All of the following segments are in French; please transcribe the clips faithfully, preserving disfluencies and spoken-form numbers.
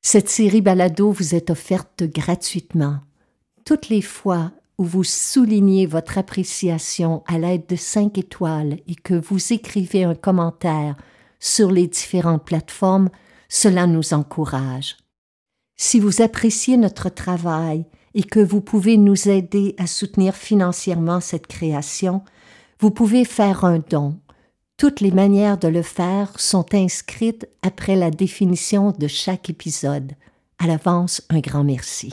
Cette série balado vous est offerte gratuitement. Toutes les fois où vous soulignez votre appréciation à l'aide de cinq étoiles et que vous écrivez un commentaire sur les différentes plateformes, cela nous encourage. Si vous appréciez notre travail et que vous pouvez nous aider à soutenir financièrement cette création, vous pouvez faire un don. Toutes les manières de le faire sont inscrites après la définition de chaque épisode. À l'avance, un grand merci.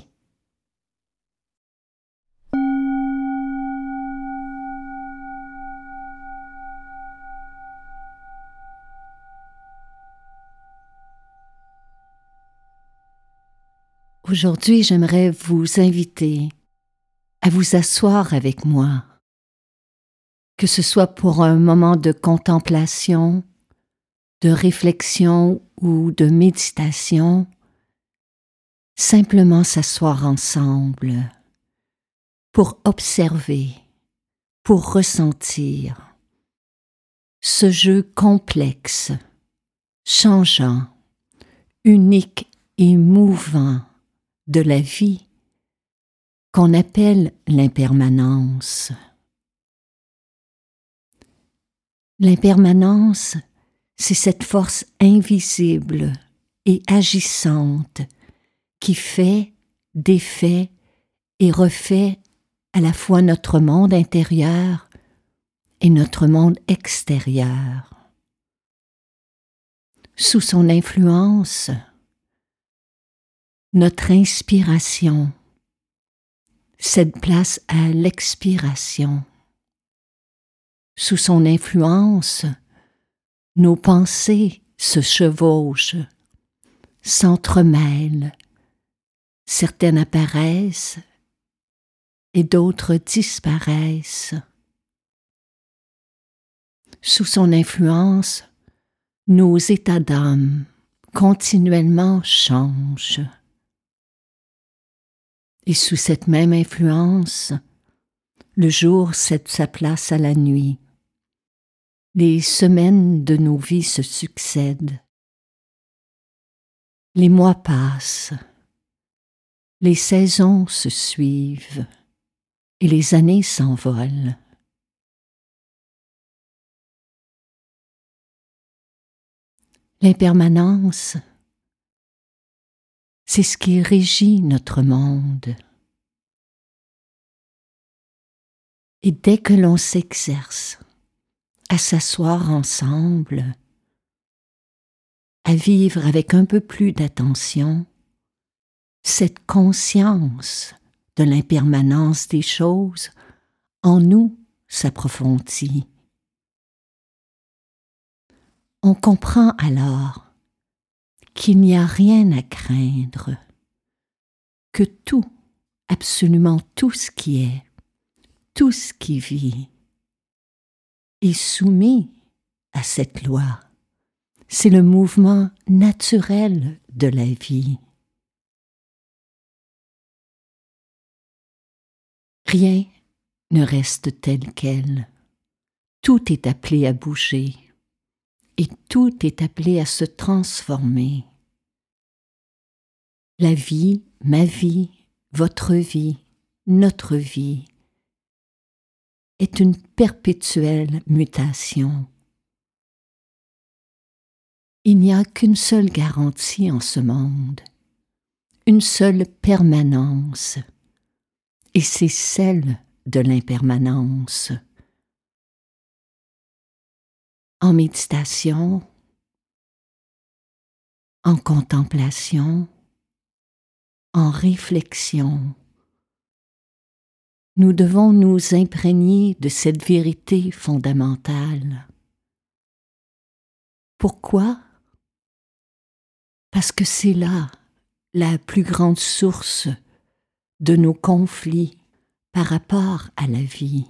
Aujourd'hui, j'aimerais vous inviter à vous asseoir avec moi, que ce soit pour un moment de contemplation, de réflexion ou de méditation, simplement s'asseoir ensemble pour observer, pour ressentir ce jeu complexe, changeant, unique et mouvant de la vie qu'on appelle l'impermanence. L'impermanence, c'est cette force invisible et agissante qui fait, défait et refait à la fois notre monde intérieur et notre monde extérieur. Sous son influence, notre inspiration cède place à l'expiration. Sous son influence, nos pensées se chevauchent, s'entremêlent, certaines apparaissent et d'autres disparaissent. Sous son influence, nos états d'âme continuellement changent. Et sous cette même influence, le jour cède sa place à la nuit. Les semaines de nos vies se succèdent. Les mois passent. Les saisons se suivent. Et les années s'envolent. L'impermanence, c'est ce qui régit notre monde. Et dès que l'on s'exerce à s'asseoir ensemble, à vivre avec un peu plus d'attention, cette conscience de l'impermanence des choses en nous s'approfondit. On comprend alors qu'il n'y a rien à craindre, que tout, absolument tout ce qui est, tout ce qui vit, est soumis à cette loi. C'est le mouvement naturel de la vie. Rien ne reste tel quel. Tout est appelé à bouger et tout est appelé à se transformer. La vie, ma vie, votre vie, notre vie est une perpétuelle mutation. Il n'y a qu'une seule garantie en ce monde, une seule permanence, et c'est celle de l'impermanence. En méditation, en contemplation, en réflexion, nous devons nous imprégner de cette vérité fondamentale. Pourquoi? Parce que c'est là la plus grande source de nos conflits par rapport à la vie.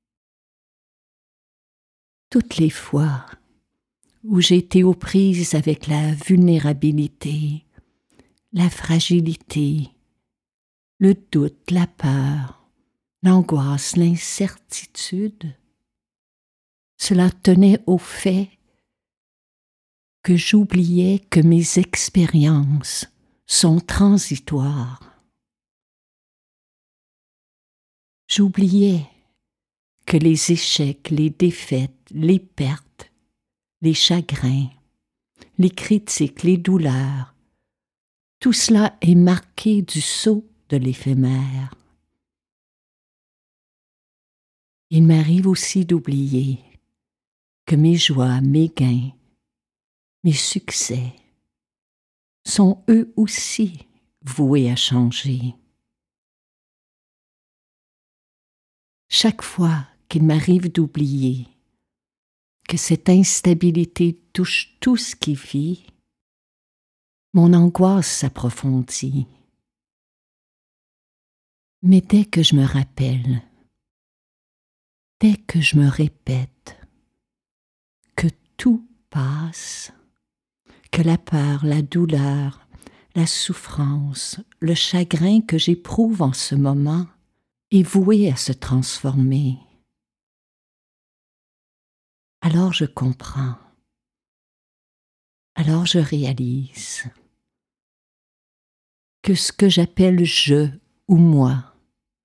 Toutes les fois où j'ai été aux prises avec la vulnérabilité, la fragilité, le doute, la peur, l'angoisse, l'incertitude, cela tenait au fait que j'oubliais que mes expériences sont transitoires. J'oubliais que les échecs, les défaites, les pertes, les chagrins, les critiques, les douleurs, tout cela est marqué du sceau de l'éphémère. Il m'arrive aussi d'oublier que mes joies, mes gains, mes succès sont eux aussi voués à changer. Chaque fois qu'il m'arrive d'oublier que cette instabilité touche tout ce qui vit, mon angoisse s'approfondit. Mais dès que je me rappelle, dès que je me répète que tout passe, que la peur, la douleur, la souffrance, le chagrin que j'éprouve en ce moment est voué à se transformer, alors je comprends, alors je réalise que ce que j'appelle je ou moi,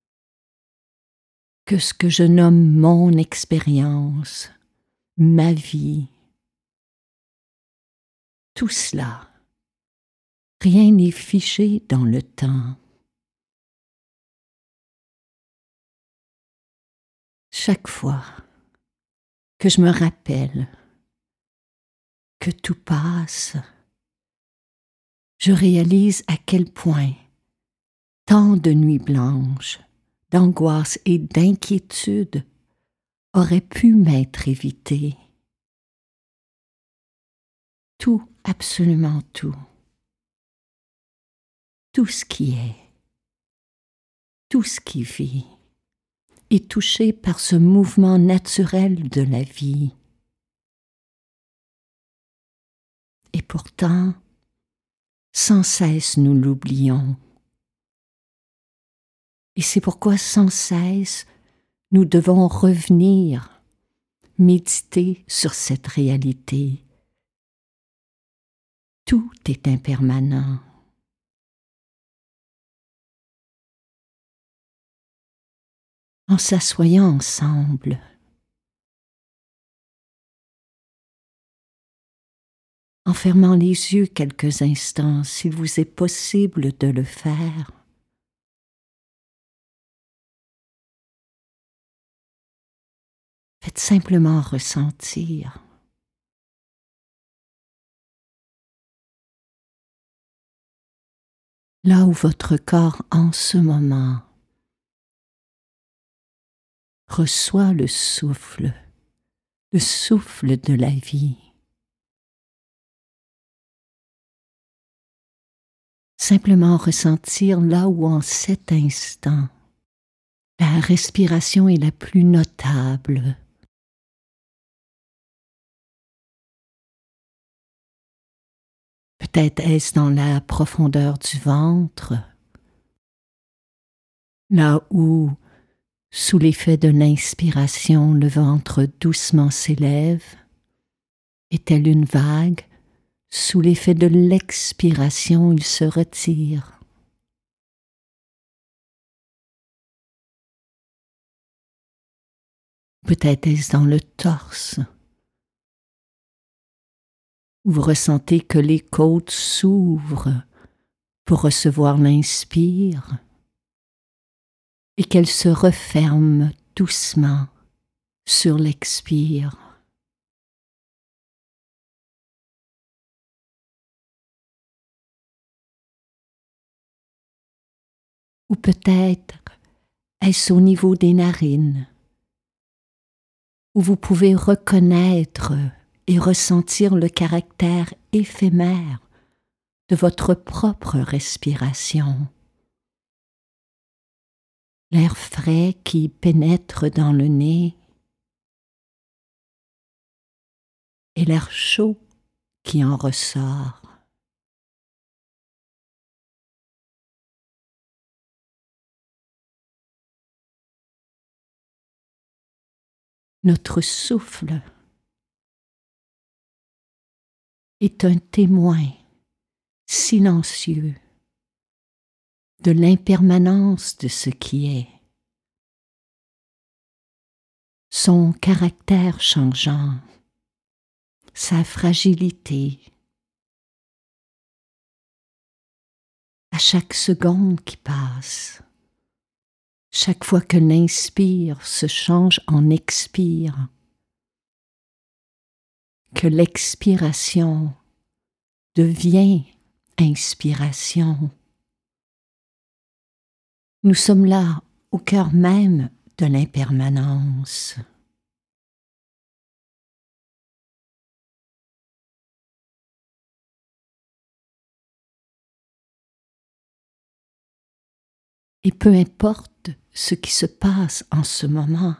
que ce que je nomme mon expérience, ma vie, tout cela, rien n'est figé dans le temps. Chaque fois que je me rappelle que tout passe, je réalise à quel point tant de nuits blanches, d'angoisse et d'inquiétude auraient pu m'être évitées. Tout, absolument tout, tout ce qui est, tout ce qui vit, est touché par ce mouvement naturel de la vie. Et pourtant, sans cesse nous l'oublions. Et c'est pourquoi sans cesse nous devons revenir, méditer sur cette réalité. Tout est impermanent. En s'assoyant ensemble, en fermant les yeux quelques instants, s'il vous est possible de le faire, faites simplement ressentir. Là où votre corps en ce moment reçoit le souffle, le souffle de la vie. Simplement ressentir là où en cet instant, la respiration est la plus notable. Peut-être est-ce dans la profondeur du ventre, là où, sous l'effet de l'inspiration, le ventre doucement s'élève, et telle une vague, sous l'effet de l'expiration, il se retire. Peut-être est-ce dans le torse, où vous ressentez que les côtes s'ouvrent pour recevoir l'inspire et qu'elles se referment doucement sur l'expire. Ou peut-être est-ce au niveau des narines, où vous pouvez reconnaître et ressentir le caractère éphémère de votre propre respiration. L'air frais qui pénètre dans le nez et l'air chaud qui en ressort. Notre souffle est un témoin silencieux de l'impermanence de ce qui est, son caractère changeant, sa fragilité, à chaque seconde qui passe, chaque fois que l'inspire se change en expire, que l'expiration devient inspiration. Nous sommes là au cœur même de l'impermanence. Et peu importe ce qui se passe en ce moment,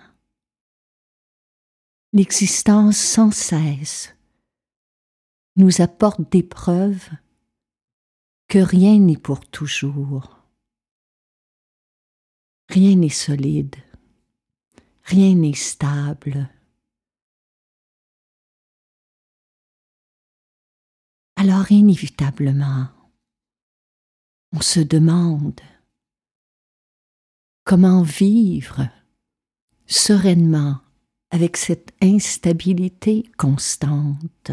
l'existence sans cesse nous apporte des preuves que rien n'est pour toujours. Rien n'est solide, rien n'est stable. Alors inévitablement, on se demande comment vivre sereinement avec cette instabilité constante.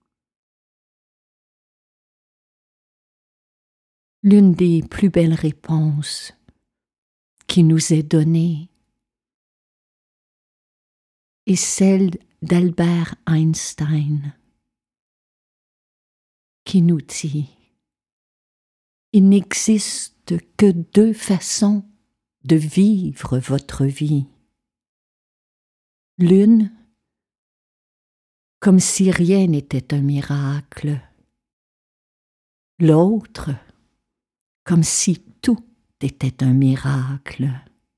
L'une des plus belles réponses qui nous est donnée est celle d'Albert Einstein, qui nous dit: il n'existe que deux façons de vivre votre vie. L'une, comme si rien n'était un miracle. L'autre, comme si tout était un miracle.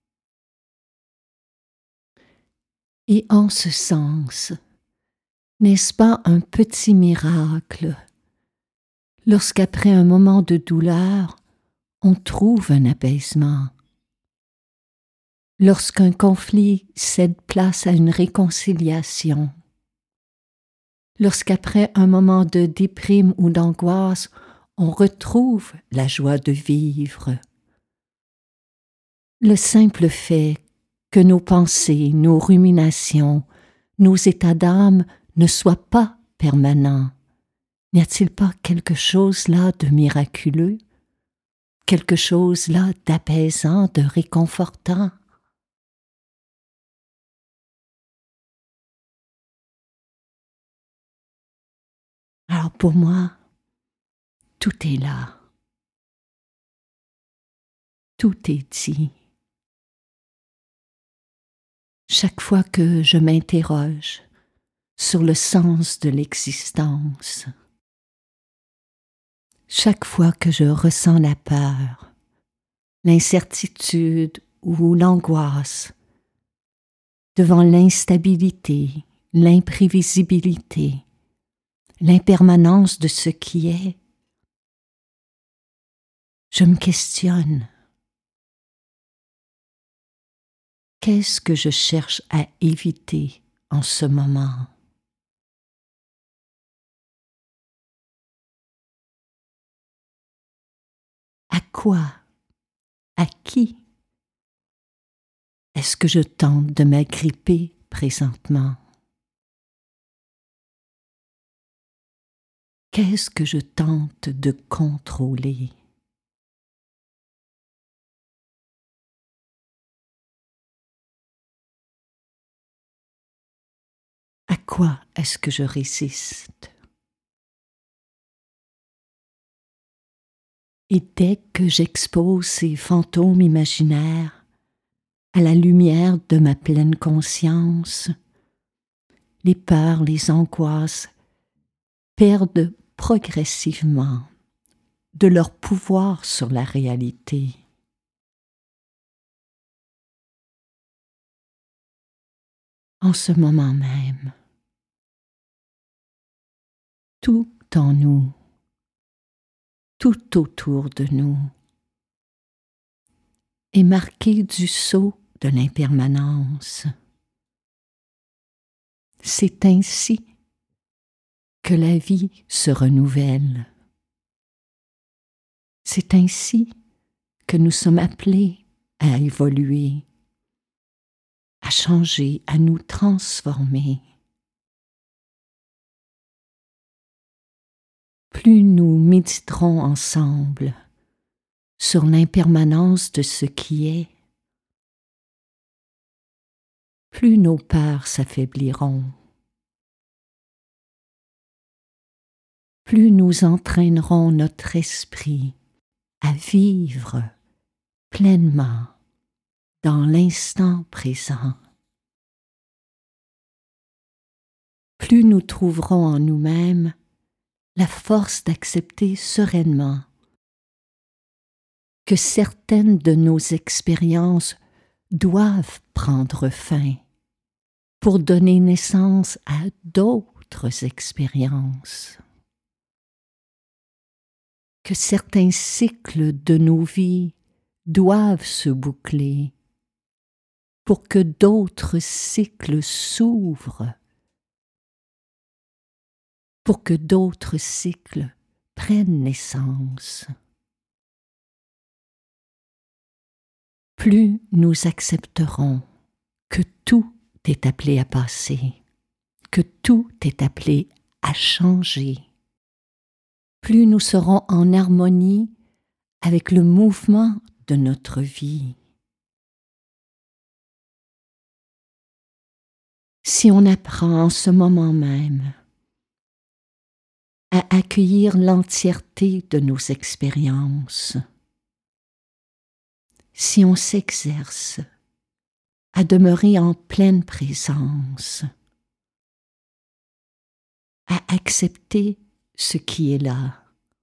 Et en ce sens, n'est-ce pas un petit miracle lorsqu'après un moment de douleur, on trouve un apaisement? Lorsqu'un conflit cède place à une réconciliation? Lorsqu'après un moment de déprime ou d'angoisse, on retrouve la joie de vivre? Le simple fait que nos pensées, nos ruminations, nos états d'âme ne soient pas permanents, n'y a-t-il pas quelque chose là de miraculeux? Quelque chose là d'apaisant, de réconfortant? Alors pour moi, tout est là. Tout est dit. Chaque fois que je m'interroge sur le sens de l'existence, chaque fois que je ressens la peur, l'incertitude ou l'angoisse devant l'instabilité, l'imprévisibilité, l'impermanence de ce qui est, je me questionne. Qu'est-ce que je cherche à éviter en ce moment? À quoi? À qui est-ce que je tente de m'agripper présentement? Qu'est-ce que je tente de contrôler? À quoi est-ce que je résiste? Et dès que j'expose ces fantômes imaginaires à la lumière de ma pleine conscience, les peurs, les angoisses perdent progressivement de leur pouvoir sur la réalité. En ce moment même, tout en nous, tout autour de nous, est marqué du sceau de l'impermanence. C'est ainsi que la vie se renouvelle. C'est ainsi que nous sommes appelés à évoluer, à changer, à nous transformer. Plus nous méditerons ensemble sur l'impermanence de ce qui est, plus nos peurs s'affaibliront, plus nous entraînerons notre esprit à vivre pleinement dans l'instant présent. Plus nous trouverons en nous-mêmes la force d'accepter sereinement que certaines de nos expériences doivent prendre fin pour donner naissance à d'autres expériences, que certains cycles de nos vies doivent se boucler pour que d'autres cycles s'ouvrent, pour que d'autres cycles prennent naissance. Plus nous accepterons que tout est appelé à passer, que tout est appelé à changer, plus nous serons en harmonie avec le mouvement de notre vie. Si on apprend en ce moment même à accueillir l'entièreté de nos expériences, si on s'exerce à demeurer en pleine présence, à accepter ce qui est là,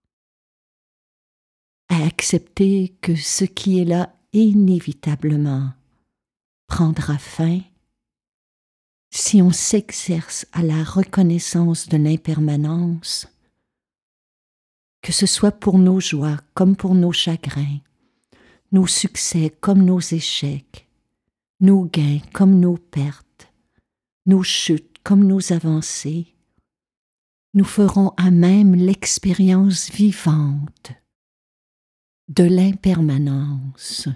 à accepter que ce qui est là inévitablement prendra fin, si on s'exerce à la reconnaissance de l'impermanence, que ce soit pour nos joies comme pour nos chagrins, nos succès comme nos échecs, nos gains comme nos pertes, nos chutes comme nos avancées, nous ferons à même l'expérience vivante de l'impermanence.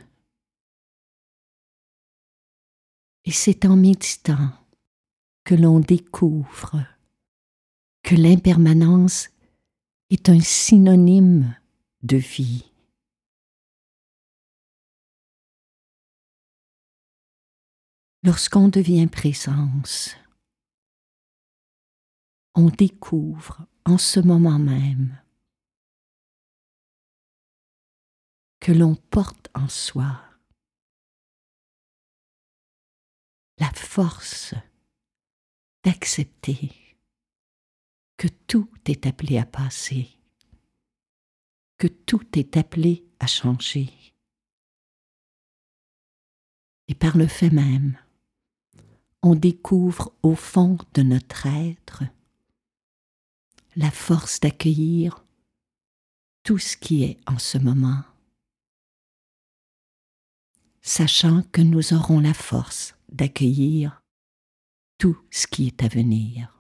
Et c'est en méditant que l'on découvre que l'impermanence est un synonyme de vie. Lorsqu'on devient présence, on découvre en ce moment même que l'on porte en soi la force d'accepter que tout est appelé à passer, que tout est appelé à changer. Et par le fait même, on découvre au fond de notre être la force d'accueillir tout ce qui est en ce moment, sachant que nous aurons la force d'accueillir tout ce qui est à venir.